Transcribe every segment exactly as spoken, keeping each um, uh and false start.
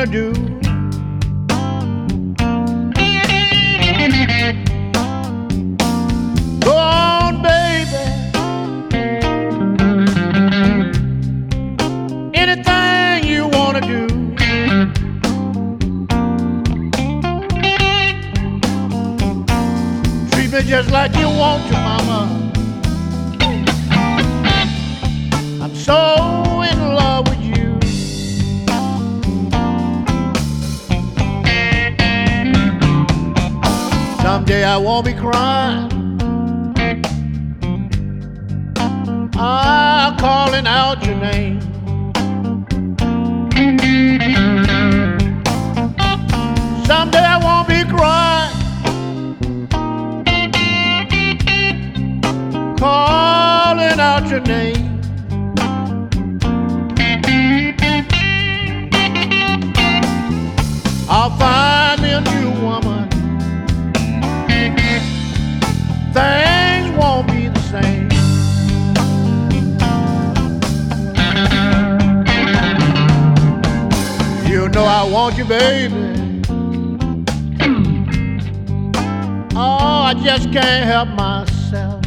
do. Go on, baby. Anything you wanna do. Treat me just like you want to, mama. I'm so in love with you. Someday I won't be crying. I'm calling out your name. Someday I won't be crying, calling out your name. I'll find me a new woman. Things won't be the same. You know I want you, baby. Oh, I just can't help myself.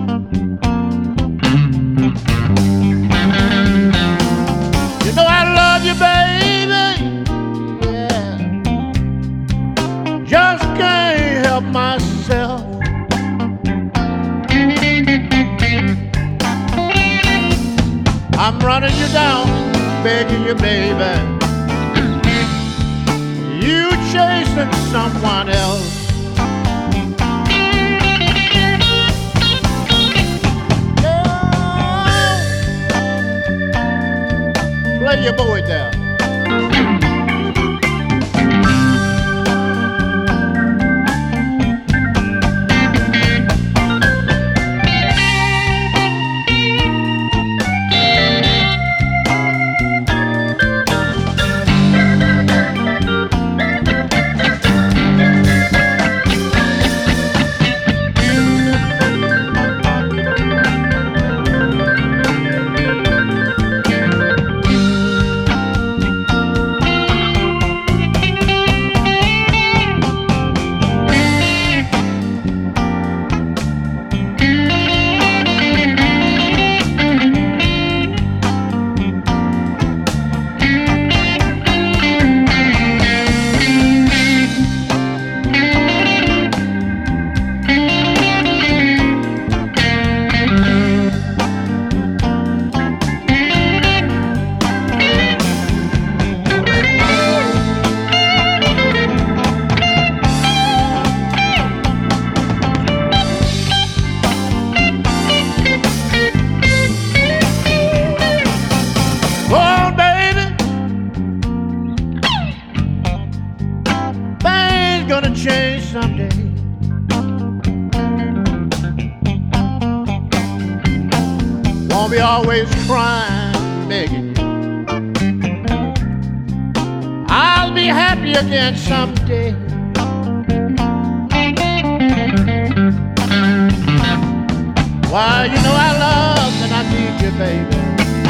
You know I love you, baby. Yeah. Just can't help myself. I'm running you down, begging you, baby. You chasing someone else. Play your boy down. Gonna change someday. Won't be always crying, begging. I'll be happy again someday. Why, you know I love and I need you, baby.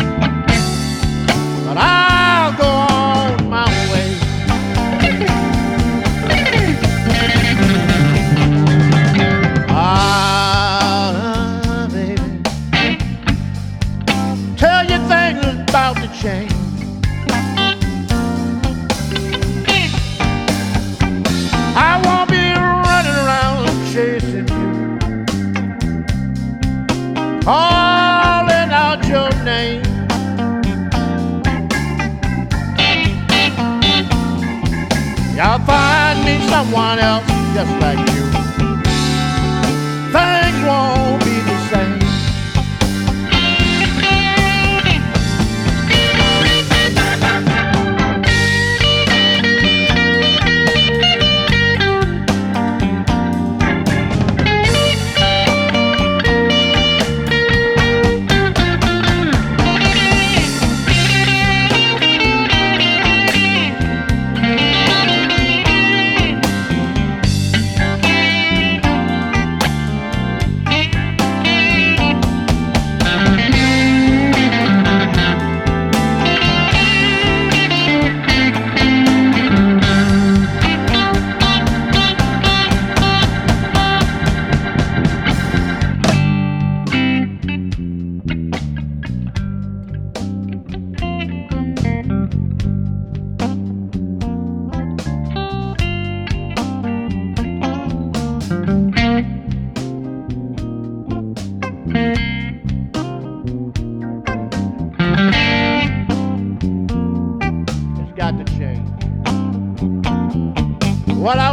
But I'll go on my way. About to change. I won't be running around chasing you, calling out your name. Y'all find me someone else just like you. Things won't be the same.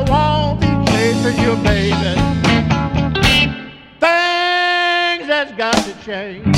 won't be chasing you, baby. Things has got to change.